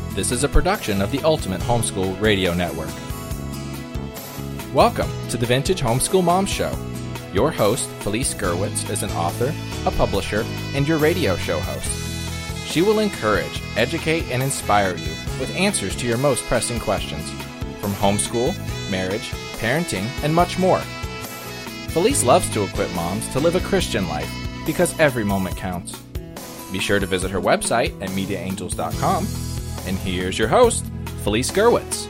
This is a production of the Ultimate Homeschool Radio Network. Welcome to the Vintage Homeschool Mom Show. Your host, Felice Gerwitz, is an author, a publisher, and your radio show host. She will encourage, educate, and inspire you with answers to your most pressing questions from homeschool, marriage, parenting, and much more. Felice loves to equip moms to live a Christian life because every moment counts. Be sure to visit her website at mediaangels.com. And here's your host, Felice Gerwitz.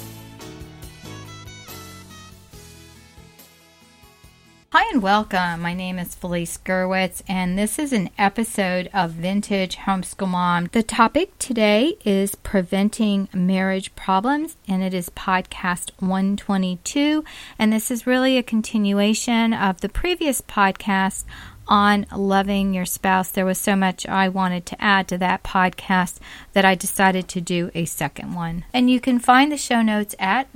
Hi and welcome. My name is Felice Gerwitz, and this is an episode of Vintage Homeschool Mom. The topic today is preventing marriage problems, and it is podcast 122. And this is really a continuation of the previous podcast on loving your spouse. There was so much I wanted to add to that podcast that I decided to do a second one. And you can find the show notes at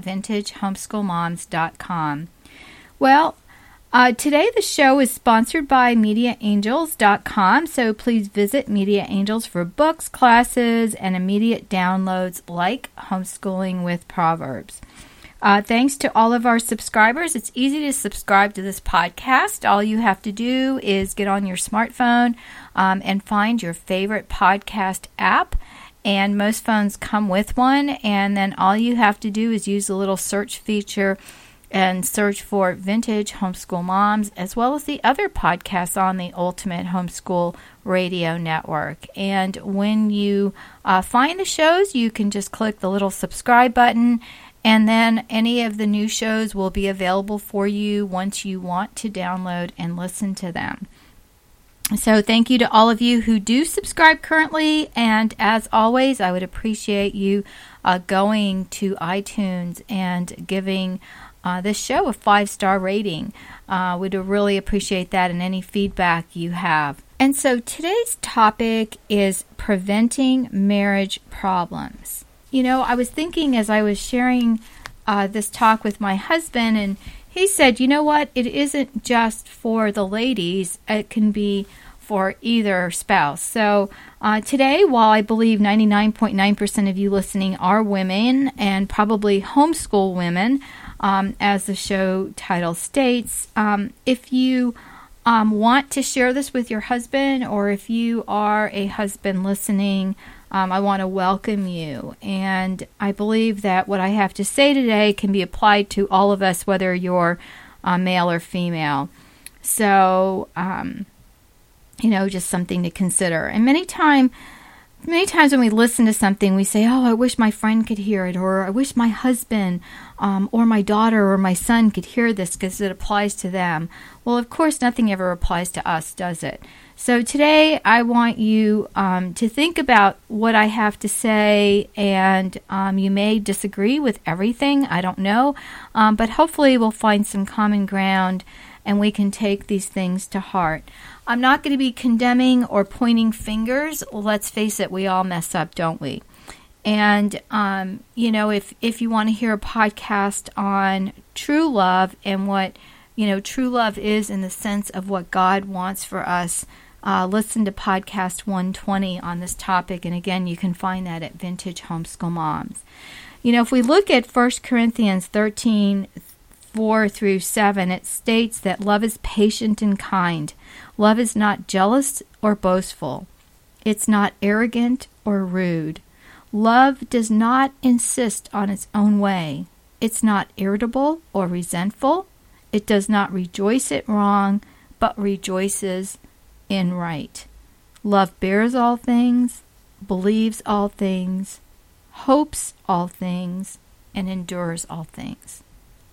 vintagehomeschoolmoms.com. Well, today the show is sponsored by mediaangels.com, so please visit Media Angels for books, classes, and immediate downloads like Homeschooling with Proverbs. Thanks to all of our subscribers. It's easy to subscribe to this podcast. All you have to do is get on your smartphone and find your favorite podcast app. And most phones come with one. And then all you have to do is use the little search feature and search for Vintage Homeschool Moms, as well as the other podcasts on the Ultimate Homeschool Radio Network. And when you find the shows, you can just click the little subscribe button, and then any of the new shows will be available for you once you want to download and listen to them. So thank you to all of you who do subscribe currently. And as always, I would appreciate you going to iTunes and giving this show a 5-star rating. We'd really appreciate that and any feedback you have. And so today's topic is preventing marriage problems. You know, I was thinking as I was sharing this talk with my husband, and he said, you know what, it isn't just for the ladies, it can be for either spouse. So today, while I believe 99.9% of you listening are women and probably homeschool women, as the show title states, if you want to share this with your husband, or if you are a husband listening, I want to welcome you. And I believe that what I have to say today can be applied to all of us, whether you're male or female. So, just something to consider. And many times when we listen to something, we say, oh, I wish my friend could hear it, or I wish my husband or my daughter or my son could hear this because it applies to them. Well, of course, nothing ever applies to us, does it? So today I want you to think about what I have to say, and you may disagree with everything, I don't know, but hopefully we'll find some common ground and we can take these things to heart. I'm not going to be condemning or pointing fingers. Let's face it, we all mess up, don't we? And, if you want to hear a podcast on true love and what, true love is in the sense of what God wants for us, listen to podcast 120 on this topic. And again, you can find that at Vintage Homeschool Moms. If we look at 1 Corinthians 13, 4 through 7, it states that love is patient and kind. Love is not jealous or boastful. It's not arrogant or rude. Love does not insist on its own way. It's not irritable or resentful. It does not rejoice at wrong, but rejoices in right. Love bears all things, believes all things, hopes all things, and endures all things.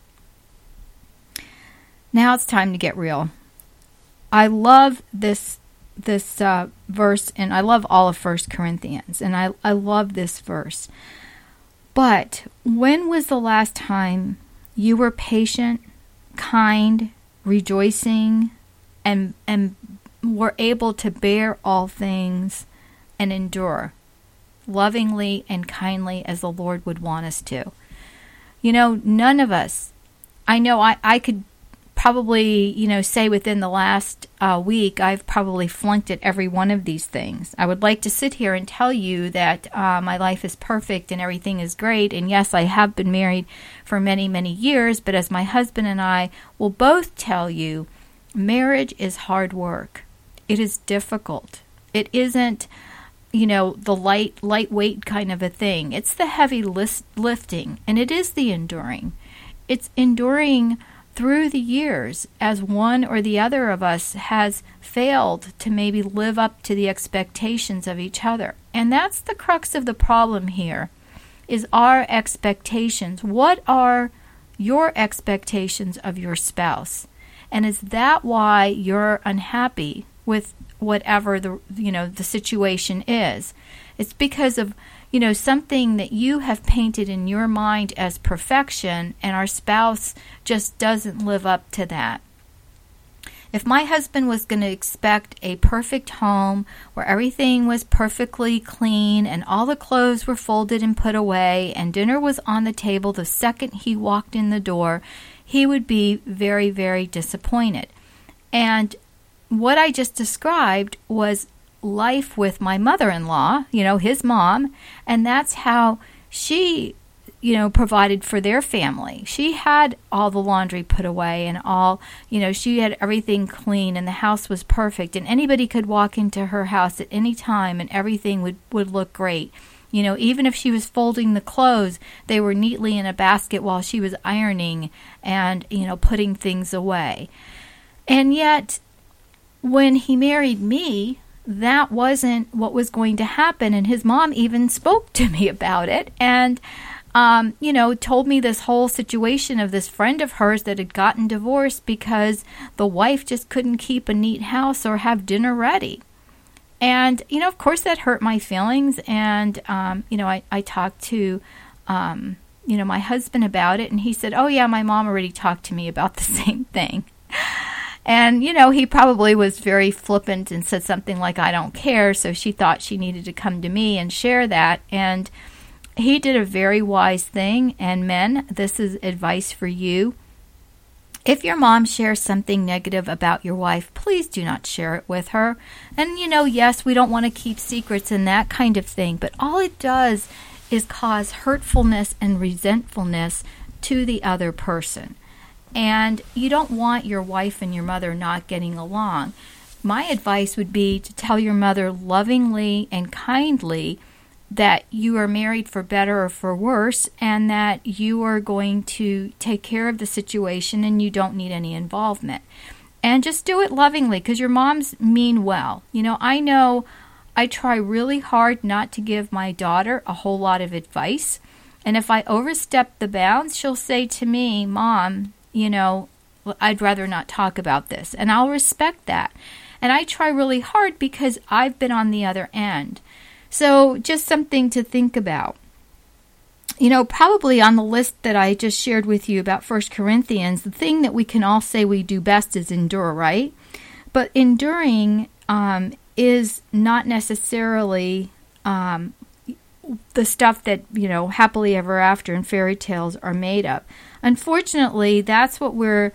Now it's time to get real. I love this verse, and I love all of 1 Corinthians, and I love this verse. But when was the last time you were patient, kind, rejoicing, and were able to bear all things and endure lovingly and kindly as the Lord would want us to? None of us, I know I could probably, say within the last week, I've probably flunked at every one of these things. I would like to sit here and tell you that my life is perfect and everything is great. And yes, I have been married for many, many years. But as my husband and I will both tell you, marriage is hard work. It is difficult. It isn't, the lightweight kind of a thing. It's the heavy lifting, and it is the enduring. It's enduring through the years as one or the other of us has failed to maybe live up to the expectations of each other. And that's the crux of the problem here, is our expectations. What are your expectations of your spouse? And is that why you're unhappy with whatever the situation is? It's because of something that you have painted in your mind as perfection, and our spouse just doesn't live up to that. If my husband was going to expect a perfect home where everything was perfectly clean and all the clothes were folded and put away and dinner was on the table the second he walked in the door, he would be very, very disappointed. And what I just described was life with my mother-in-law, his mom, and that's how she, provided for their family. She had all the laundry put away and all, she had everything clean and the house was perfect, and anybody could walk into her house at any time and everything would look great. Even if she was folding the clothes, they were neatly in a basket while she was ironing and, putting things away. And yet, when he married me, that wasn't what was going to happen. And his mom even spoke to me about it and, told me this whole situation of this friend of hers that had gotten divorced because the wife just couldn't keep a neat house or have dinner ready. And, of course that hurt my feelings. And, I talked to, my husband about it, and he said, oh yeah, my mom already talked to me about the same thing. And, he probably was very flippant and said something like, I don't care. So she thought she needed to come to me and share that. And he did a very wise thing. And men, this is advice for you. If your mom shares something negative about your wife, please do not share it with her. And, yes, we don't want to keep secrets and that kind of thing. But all it does is cause hurtfulness and resentfulness to the other person. And you don't want your wife and your mother not getting along. My advice would be to tell your mother lovingly and kindly that you are married for better or for worse, and that you are going to take care of the situation and you don't need any involvement. And just do it lovingly, because your moms mean well. I know I try really hard not to give my daughter a whole lot of advice. And if I overstep the bounds, she'll say to me, Mom, I'd rather not talk about this. And I'll respect that. And I try really hard because I've been on the other end. So just something to think about. Probably on the list that I just shared with you about 1 Corinthians, the thing that we can all say we do best is endure, right? But enduring is not necessarily the stuff that, happily ever after and fairy tales are made of. Unfortunately, that's what we're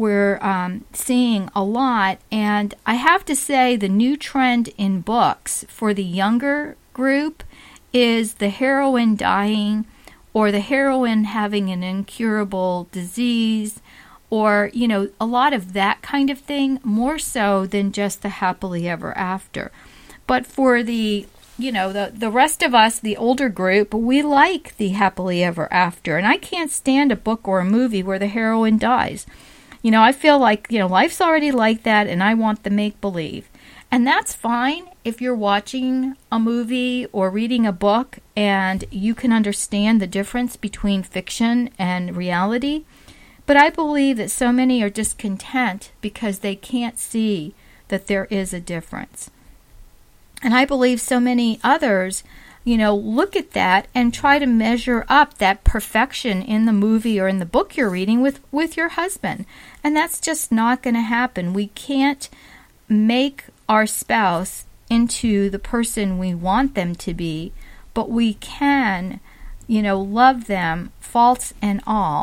seeing a lot. And I have to say the new trend in books for the younger group is the heroine dying, or the heroine having an incurable disease, or, a lot of that kind of thing, more so than just the happily ever after. But for the rest of us, the older group, we like the happily ever after. And I can't stand a book or a movie where the heroine dies. I feel like, life's already like that, and I want the make-believe. And that's fine if you're watching a movie or reading a book and you can understand the difference between fiction and reality. But I believe that so many are discontent because they can't see that there is a difference. And I believe so many others, look at that and try to measure up that perfection in the movie or in the book you're reading with your husband. And that's just not going to happen. We can't make our spouse into the person we want them to be, but we can, love them, faults and all,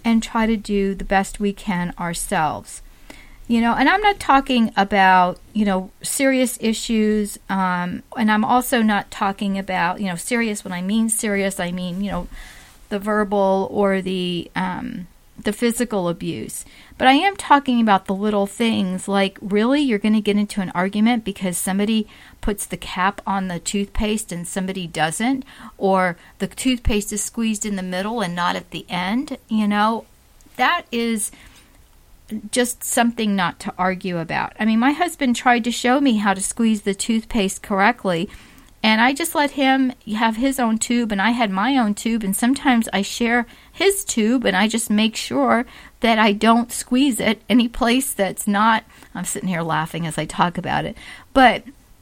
and try to do the best we can ourselves. And I'm not talking about, serious issues, and I'm also not talking about, serious. When I mean serious, I mean, the verbal or the physical abuse. But I am talking about the little things, like, really, you're going to get into an argument because somebody puts the cap on the toothpaste and somebody doesn't, or the toothpaste is squeezed in the middle and not at the end. That is just something not to argue about. I mean, my husband tried to show me how to squeeze the toothpaste correctly, and I just let him have his own tube, and I had my own tube, and sometimes I share his tube, and I just make sure that I don't squeeze it any place that's not... I'm sitting here laughing as I talk about it. But,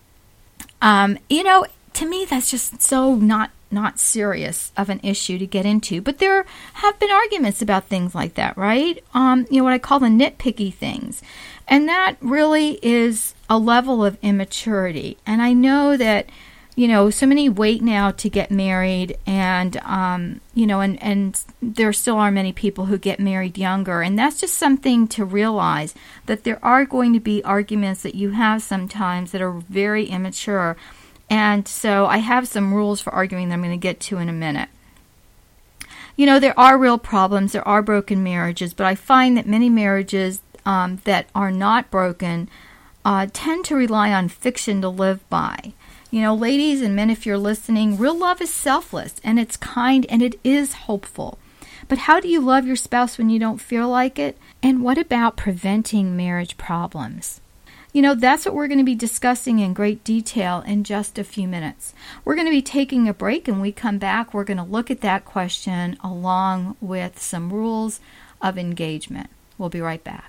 to me, that's just so not serious of an issue to get into. But there have been arguments about things like that, right? What I call the nitpicky things. And that really is a level of immaturity. And I know that, so many wait now to get married, and, and there still are many people who get married younger. And that's just something to realize, that there are going to be arguments that you have sometimes that are very immature. And so I have some rules for arguing that I'm going to get to in a minute. There are real problems. There are broken marriages. But I find that many marriages that are not broken tend to rely on fiction to live by. Ladies and men, if you're listening, real love is selfless, and it's kind, and it is hopeful. But how do you love your spouse when you don't feel like it? And what about preventing marriage problems? That's what we're going to be discussing in great detail in just a few minutes. We're going to be taking a break, and when we come back, we're going to look at that question along with some rules of engagement. We'll be right back.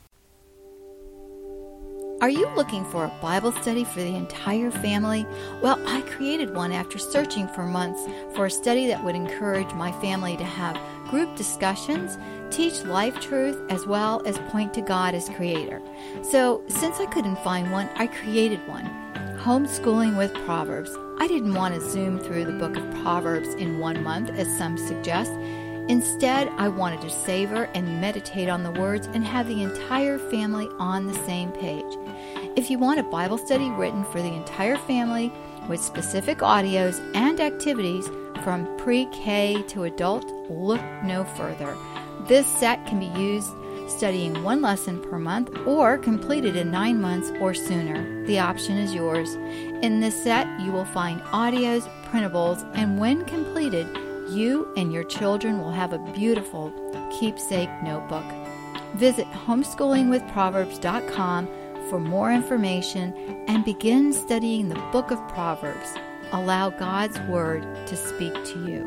Are you looking for a Bible study for the entire family? Well, I created one after searching for months for a study that would encourage my family to have group discussions, teach life truth, as well as point to God as creator. So, since I couldn't find one, I created one. Homeschooling with Proverbs. I didn't want to zoom through the book of Proverbs in 1 month, as some suggest. Instead, I wanted to savor and meditate on the words and have the entire family on the same page. If you want a Bible study written for the entire family with specific audios and activities from pre-K to adult, look no further. This set can be used studying 1 lesson per month or completed in 9 months or sooner. The option is yours. In this set, you will find audios, printables, and when completed, you and your children will have a beautiful keepsake notebook. Visit homeschoolingwithproverbs.com for more information and begin studying the book of Proverbs. Allow God's Word to speak to you.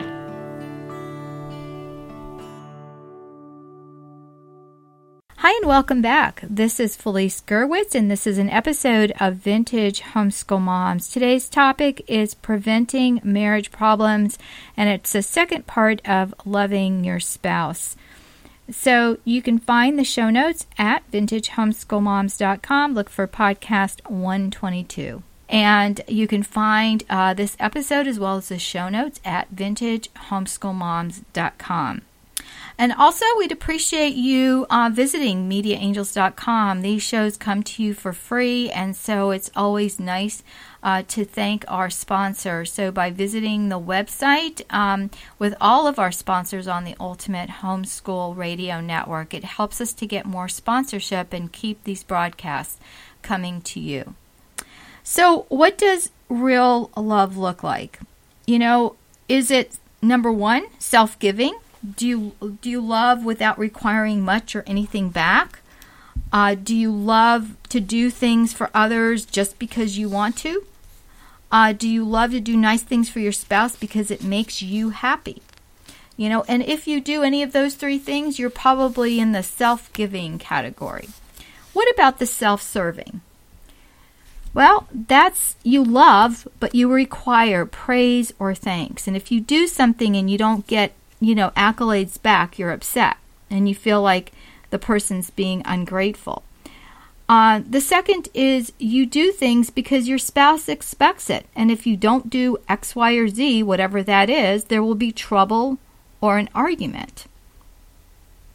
Hi and welcome back. This is Felice Gerwitz, and this is an episode of Vintage Homeschool Moms. Today's topic is preventing marriage problems, and it's the second part of loving your spouse. So you can find the show notes at vintagehomeschoolmoms.com. Look for podcast 122. And you can find this episode as well as the show notes at vintagehomeschoolmoms.com. And also, we'd appreciate you visiting MediaAngels.com. These shows come to you for free, and so it's always nice to thank our sponsors. So by visiting the website with all of our sponsors on the Ultimate Homeschool Radio Network, it helps us to get more sponsorship and keep these broadcasts coming to you. So what does real love look like? Is it, number one, self-giving? Do you love without requiring much or anything back? Do you love to do things for others just because you want to? Do you love to do nice things for your spouse because it makes you happy? And if you do any of those three things, you're probably in the self-giving category. What about the self-serving? Well, that's you love, but you require praise or thanks. And if you do something and you don't get accolades back, you're upset and you feel like the person's being ungrateful. The second is you do things because your spouse expects it. And if you don't do X, Y, or Z, whatever that is, there will be trouble or an argument.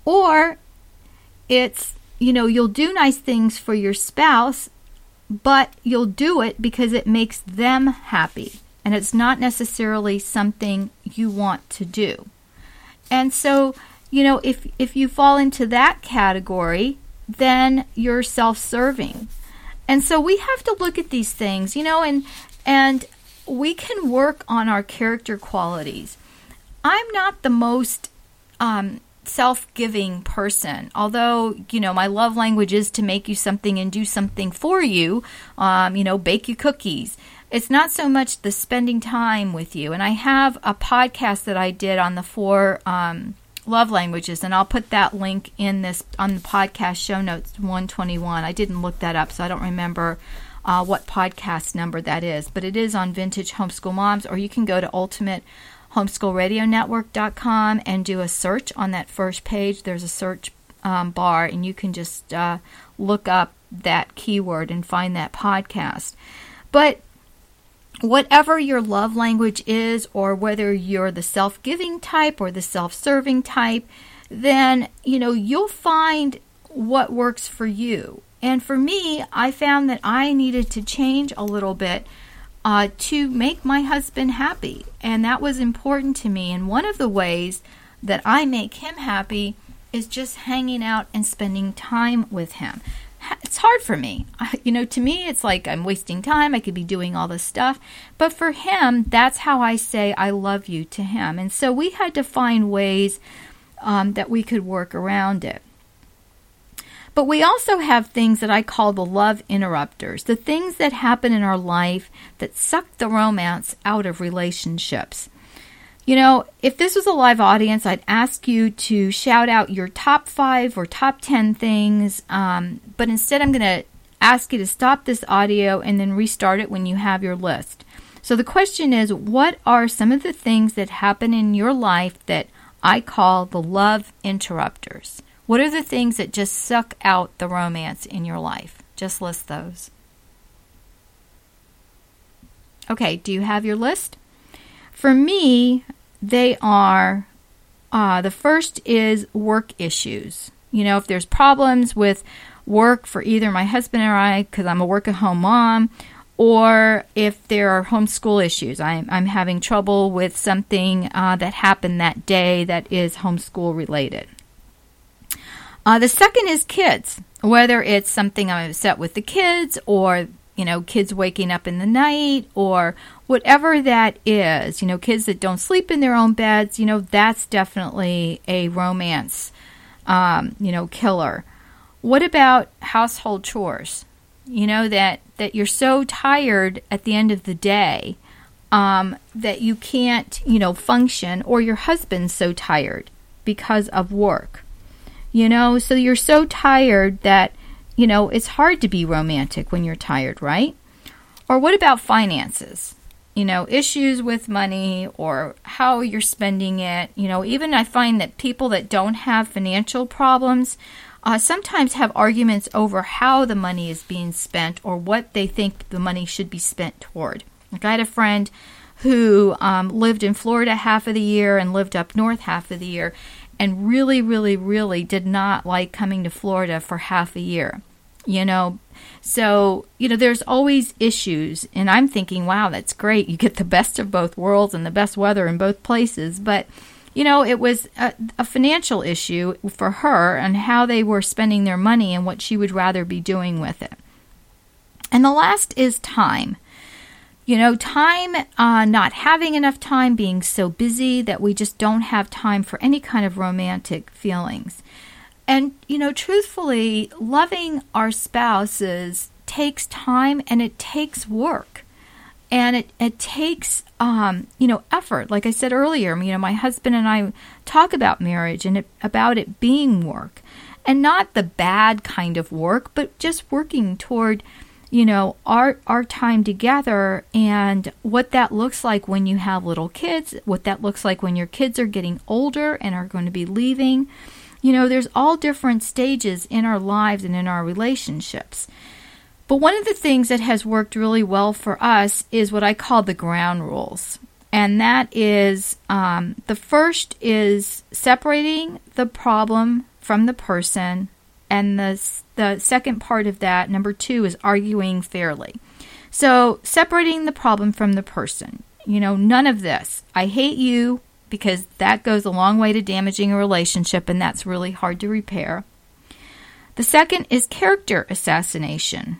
Or it's, you'll do nice things for your spouse, but you'll do it because it makes them happy. And it's not necessarily something you want to do. And so, if you fall into that category, then you're self-serving. And so we have to look at these things, and we can work on our character qualities. I'm not the most self-giving person, although, my love language is to make you something and do something for you, bake you cookies. It's not so much the spending time with you. And I have a podcast that I did on the 4 love languages, and I'll put that link on the podcast show notes 121. I didn't look that up, so I don't remember what podcast number that is, but it is on Vintage Homeschool Moms, or you can go to ultimatehomeschoolradionetwork.com and do a search on that first page. There's a search bar, and you can just look up that keyword and find that podcast. But whatever your love language is, or whether you're the self-giving type or the self-serving type, then, you'll find what works for you. And for me, I found that I needed to change a little bit to make my husband happy. And that was important to me. And one of the ways that I make him happy is just hanging out and spending time with him. It's hard for me. To me, it's like I'm wasting time. I could be doing all this stuff. But for him, that's how I say I love you to him. And so we had to find ways that we could work around it. But we also have things that I call the love interrupters, the things that happen in our life that suck the romance out of relationships. If this was a live audience, I'd ask you to shout out your top 5 or top 10 things. But instead, I'm going to ask you to stop this audio and then restart it when you have your list. So the question is, what are some of the things that happen in your life that I call the love interrupters? What are the things that just suck out the romance in your life? Just list those. Okay, do you have your list? For me, they are, the first is work issues. If there's problems with work for either my husband or I, because I'm a work-at-home mom, or if there are homeschool issues. I'm having trouble with something that happened that day that is homeschool related. The second is kids, whether it's something I'm upset with the kids, or kids waking up in the night, or whatever that is, kids that don't sleep in their own beds, that's definitely a romance, killer. What about household chores? That you're so tired at the end of the day, that you can't, function, or your husband's so tired because of work, so you're so tired that it's hard to be romantic when you're tired, right? Or what about finances? Issues with money, or how you're spending it. Even I find that people that don't have financial problems sometimes have arguments over how the money is being spent, or what they think the money should be spent toward. Like, I had a friend who lived in Florida half of the year and lived up north half of the year, and really, really, really did not like coming to Florida for half a year. So, there's always issues, and I'm thinking, wow, that's great. You get the best of both worlds and the best weather in both places. But, it was a financial issue for her, and how they were spending their money and what she would rather be doing with it. And the last is time. Time, not having enough time, being so busy that we just don't have time for any kind of romantic feelings. And, truthfully, loving our spouses takes time, and it takes work. And it takes, effort. Like I said earlier, my husband and I talk about marriage and about it being work. And not the bad kind of work, but just working toward, our time together, and what that looks like when you have little kids, what that looks like when your kids are getting older and are going to be leaving. There's all different stages in our lives and in our relationships. But one of the things that has worked really well for us is what I call the ground rules. And that is, the first is separating the problem from the person. And the second part of that, number 2, is arguing fairly. So separating the problem from the person. None of this. I hate you, because that goes a long way to damaging a relationship, and that's really hard to repair. The second is character assassination.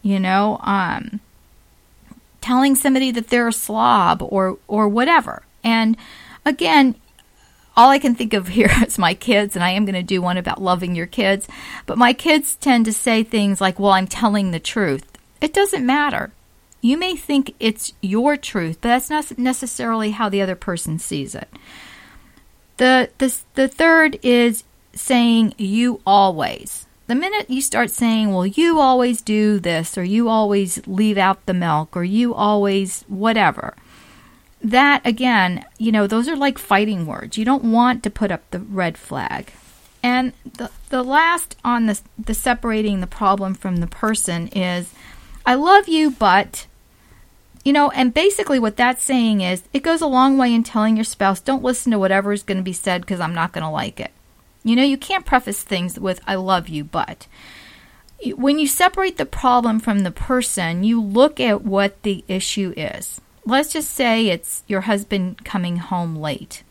Telling somebody that they're a slob or whatever. And again, all I can think of here is my kids, and I am going to do one about loving your kids. But my kids tend to say things like, well, I'm telling the truth. It doesn't matter. You may think it's your truth, but that's not necessarily how the other person sees it. The third is saying you always. The minute you start saying, well, you always do this, or you always leave out the milk, or you always whatever, that, again, those are like fighting words. You don't want to put up the red flag. And the last on the separating the problem from the person is, I love you, but... and basically what that's saying is, it goes a long way in telling your spouse, don't listen to whatever is going to be said because I'm not going to like it. You can't preface things with, I love you, but. When you separate the problem from the person, you look at what the issue is. Let's just say it's your husband coming home late.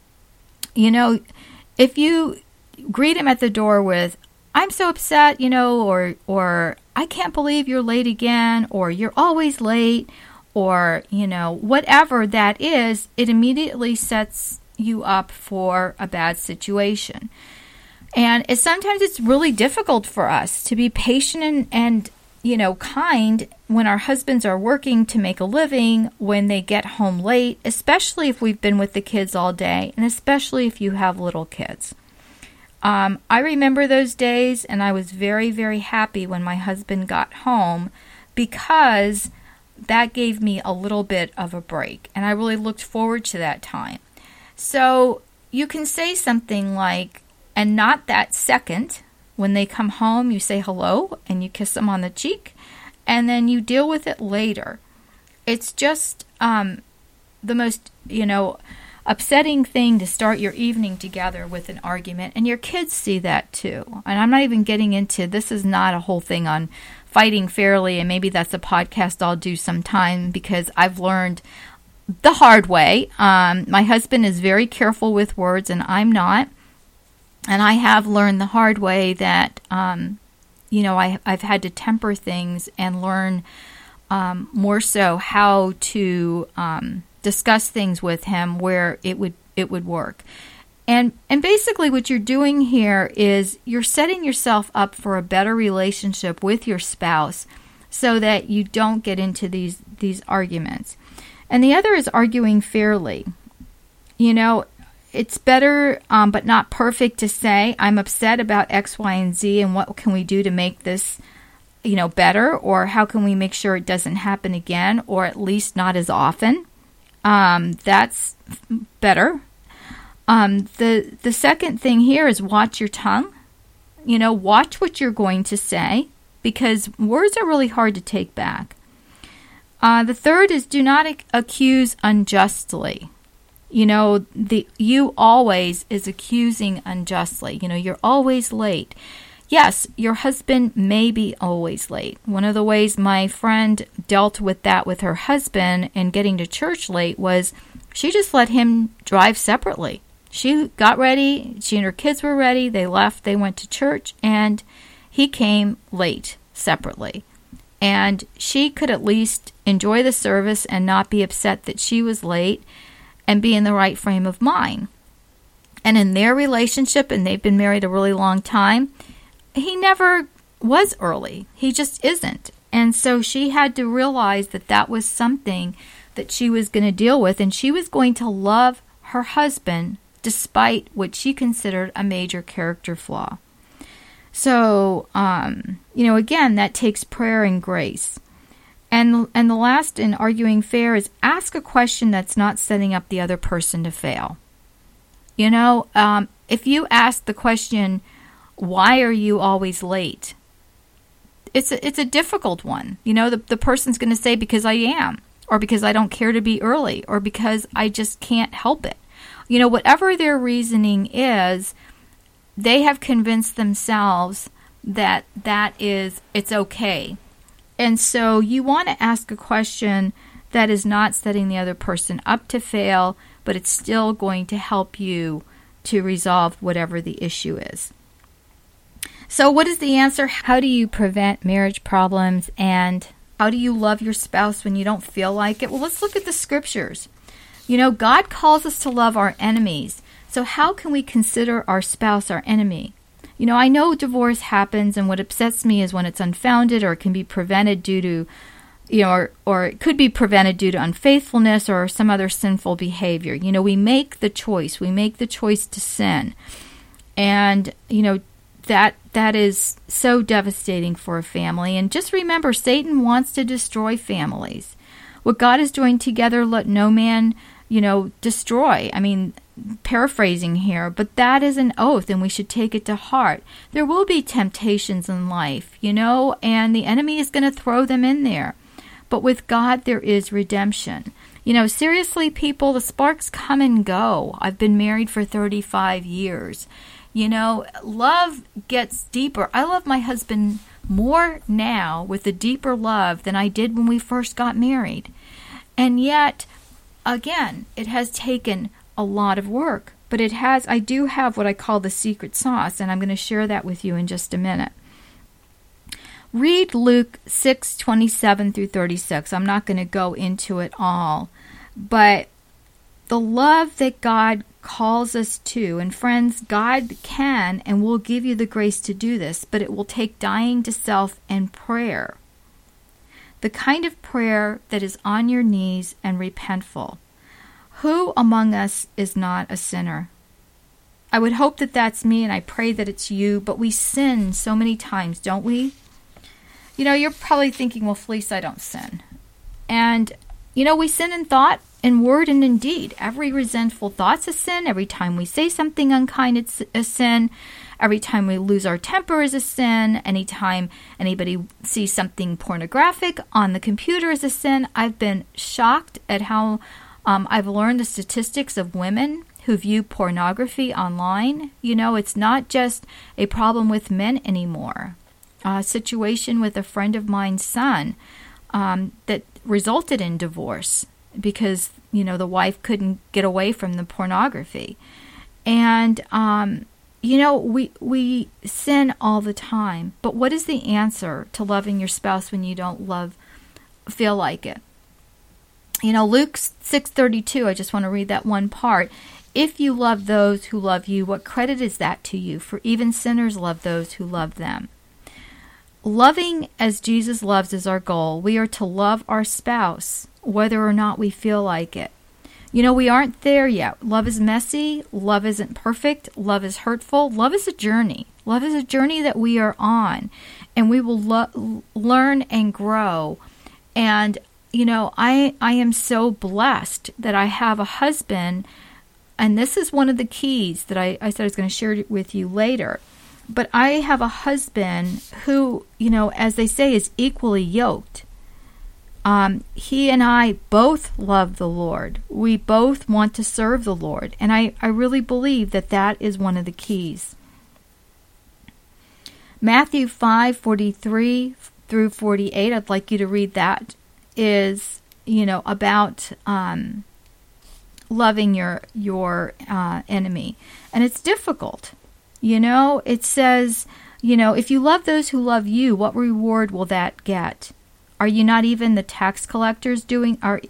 If you greet him at the door with, I'm so upset, or I can't believe you're late again, or you're always late, or, whatever that is, it immediately sets you up for a bad situation. And sometimes it's really difficult for us to be patient and kind when our husbands are working to make a living, when they get home late, especially if we've been with the kids all day, and especially if you have little kids. I remember those days, and I was very, very happy when my husband got home, because that gave me a little bit of a break, and I really looked forward to that time. So you can say something like, and not that second, when they come home, you say hello and you kiss them on the cheek, and then you deal with it later. It's just the most, upsetting thing to start your evening together with an argument, and your kids see that too. And I'm not even getting into, this is not a whole thing on fighting fairly, and maybe that's a podcast I'll do sometime, because I've learned the hard way. My husband is very careful with words, and I'm not. And I have learned the hard way that, I've had to temper things and learn more so how to discuss things with him where it would work. And basically what you're doing here is you're setting yourself up for a better relationship with your spouse so that you don't get into these arguments. And the other is arguing fairly. It's better, but not perfect, to say, I'm upset about X, Y, and Z, and what can we do to make this, better? Or how can we make sure it doesn't happen again, or at least not as often? That's better. The second thing here is watch your tongue. Watch what you're going to say, because words are really hard to take back. The third is do not accuse unjustly. You always is accusing unjustly. You're always late. Yes, your husband may be always late. One of the ways my friend dealt with that with her husband and getting to church late was she just let him drive separately. She got ready. She and her kids were ready. They left. They went to church, and he came late separately. And she could at least enjoy the service and not be upset that she was late, and be in the right frame of mind. And in their relationship, and they've been married a really long time, he never was early. He just isn't. And so she had to realize that that was something that she was going to deal with, and she was going to love her husband despite what she considered a major character flaw. So, again, that takes prayer and grace. And the last in arguing fair is ask a question that's not setting up the other person to fail. If you ask the question, why are you always late? It's a difficult one. The person's going to say, because I am. or because I don't care to be early, or because I just can't help it. Whatever their reasoning is, they have convinced themselves that it's okay. And so you want to ask a question that is not setting the other person up to fail, but it's still going to help you to resolve whatever the issue is. So what is the answer? How do you prevent marriage problems, and how do you love your spouse when you don't feel like it? Well, let's look at the scriptures. God calls us to love our enemies. So how can we consider our spouse our enemy? I know divorce happens, and what upsets me is when it's unfounded, or it can be prevented due to, or it could be prevented due to unfaithfulness or some other sinful behavior. We make the choice. We make the choice to sin. And, that is so devastating for a family. And just remember, Satan wants to destroy families. What God has joined together, let no man, destroy. I mean, paraphrasing here, but that is an oath, and we should take it to heart. There will be temptations in life, and the enemy is going to throw them in there. But with God, there is redemption. Seriously, people, the sparks come and go. I've been married for 35 years. Love gets deeper. I love my husband more now with a deeper love than I did when we first got married. And yet, again, it has taken a lot of work, but I do have what I call the secret sauce, and I'm going to share that with you in just a minute. Read Luke 6:27 through 36. I'm not going to go into it all, but the love that God calls us to, and friends, God can and will give you the grace to do this, but it will take dying to self and prayer. The kind of prayer that is on your knees and repentful. Who among us is not a sinner? I would hope that that's me, and I pray that it's you, but we sin so many times, don't we? You're probably thinking, well, Felice, I don't sin. And, we sin in thought, in word, and in deed. Every resentful thought's a sin. Every time we say something unkind, it's a sin. Every time we lose our temper is a sin. Anytime anybody sees something pornographic on the computer is a sin. I've been shocked at how I've learned the statistics of women who view pornography online. It's not just a problem with men anymore. A situation with a friend of mine's son that resulted in divorce because, the wife couldn't get away from the pornography. And, we sin all the time. But what is the answer to loving your spouse when you don't feel like it? Luke 6:32, I just want to read that one part. If you love those who love you, what credit is that to you? For even sinners love those who love them. Loving as Jesus loves is our goal. We are to love our spouse, whether or not we feel like it. We aren't there yet. Love is messy. Love isn't perfect. Love is hurtful. Love is a journey. Love is a journey that we are on, and we will learn and grow. And I am so blessed that I have a husband, and this is one of the keys that I said I was going to share with you later. But I have a husband who, as they say, is equally yoked. He and I both love the Lord. We both want to serve the Lord. And I really believe that is one of the keys. Matthew 5:43 through 48, I'd like you to read that, is, about loving your enemy. And it's difficult. It says, if you love those who love you, what reward will that get? Are not even the tax collectors doing that?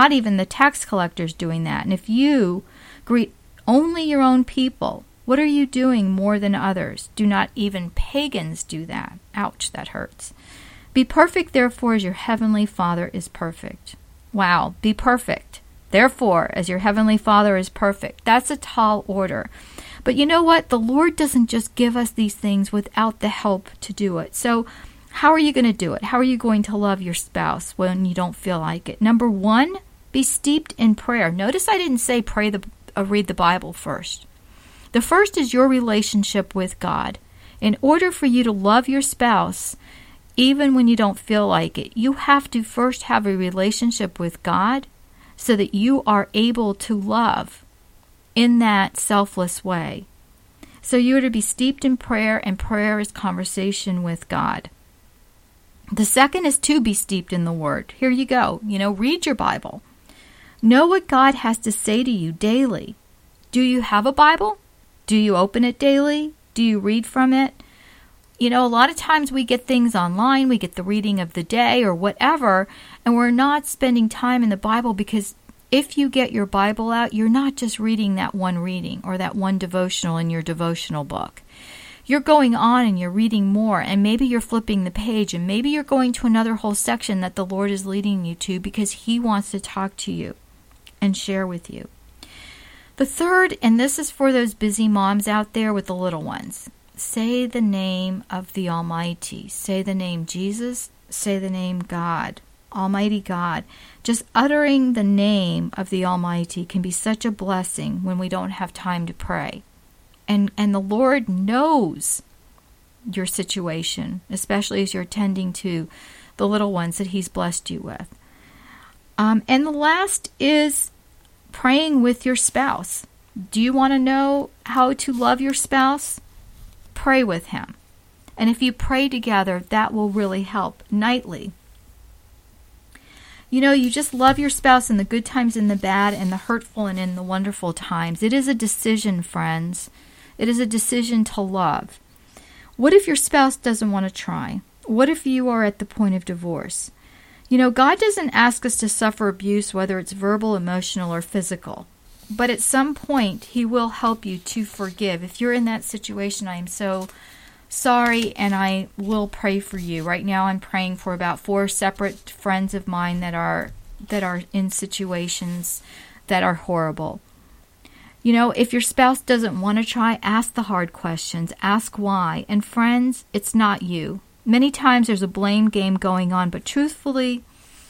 And if you greet only your own people, what are you doing more than others? Do not even pagans do that? Ouch, that hurts. Be perfect, therefore, as your heavenly Father is perfect. Wow, be perfect. Therefore, as your heavenly Father is perfect. That's a tall order. But you know what? The Lord doesn't just give us these things without the help to do it. So how are you going to do it? How are you going to love your spouse when you don't feel like it? Number one, be steeped in prayer. Notice I didn't say read the Bible first. The first is your relationship with God. In order for you to love your spouse, even when you don't feel like it. You have to first have a relationship with God so that you are able to love in that selfless way. So you are to be steeped in prayer, and prayer is conversation with God. The second is to be steeped in the Word. Here you go. Read your Bible. Know what God has to say to you daily. Do you have a Bible? Do you open it daily? Do you read from it? A lot of times we get things online, we get the reading of the day or whatever, and we're not spending time in the Bible, because if you get your Bible out, you're not just reading that one reading or that one devotional in your devotional book. You're going on and you're reading more, and maybe you're flipping the page, and maybe you're going to another whole section that the Lord is leading you to because He wants to talk to you and share with you. The third, and this is for those busy moms out there with the little ones, say the name of the Almighty. Say the name Jesus. Say the name God, Almighty God. Just uttering the name of the Almighty can be such a blessing when we don't have time to pray. And the Lord knows your situation, especially as you're tending to the little ones that He's blessed you with. And the last is praying with your spouse. Do you want to know how to love your spouse? Pray with him. And if you pray together, that will really help nightly. You just love your spouse in the good times, in the bad, and the hurtful, and in the wonderful times. It is a decision, friends. It is a decision to love. What if your spouse doesn't want to try? What if you are at the point of divorce? God doesn't ask us to suffer abuse, whether it's verbal, emotional, or physical. But at some point, He will help you to forgive. If you're in that situation, I am so sorry, and I will pray for you. Right now, I'm praying for about 4 separate friends of mine that are in situations that are horrible. If your spouse doesn't want to try, ask the hard questions. Ask why. And friends, it's not you. Many times there's a blame game going on, but truthfully,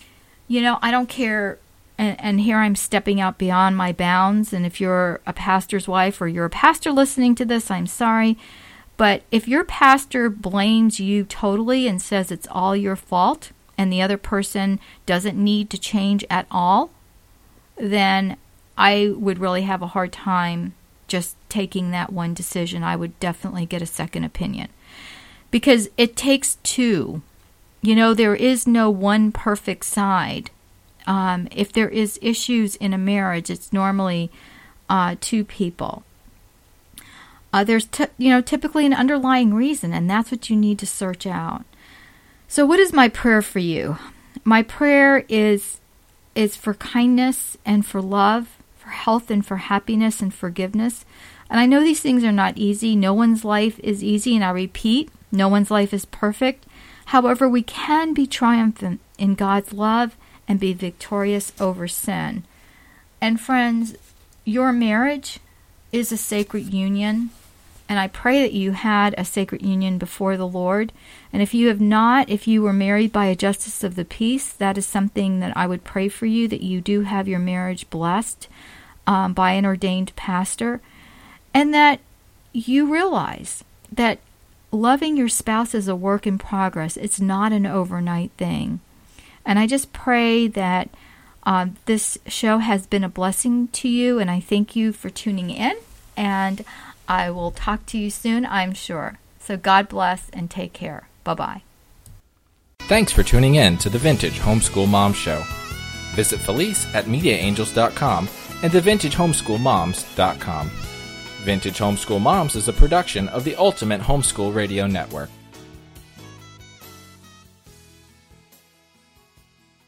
I don't care. And here I'm stepping out beyond my bounds. And if you're a pastor's wife or you're a pastor listening to this, I'm sorry. But if your pastor blames you totally and says it's all your fault and the other person doesn't need to change at all, then I would really have a hard time just taking that one decision. I would definitely get a second opinion. Because it takes two. There is no one perfect side. If there is issues in a marriage, it's normally 2 people. There's typically an underlying reason, and that's what you need to search out. So what is my prayer for you? My prayer is for kindness and for love, for health and for happiness and forgiveness. And I know these things are not easy. No one's life is easy, and I repeat, no one's life is perfect. However, we can be triumphant in God's love and be victorious over sin. And friends, your marriage is a sacred union, and I pray that you had a sacred union before the Lord. And if you have not, if you were married by a justice of the peace, that is something that I would pray for you, that you do have your marriage blessed by an ordained pastor, and that you realize that loving your spouse is a work in progress. It's not an overnight thing. And I just pray that this show has been a blessing to you, and I thank you for tuning in, and I will talk to you soon, I'm sure. So God bless and take care. Bye-bye. Thanks for tuning in to the Vintage Homeschool Mom Show. Visit Felice at MediaAngels.com and TheVintageHomeschoolMoms.com. Vintage Homeschool Moms is a production of the Ultimate Homeschool Radio Network.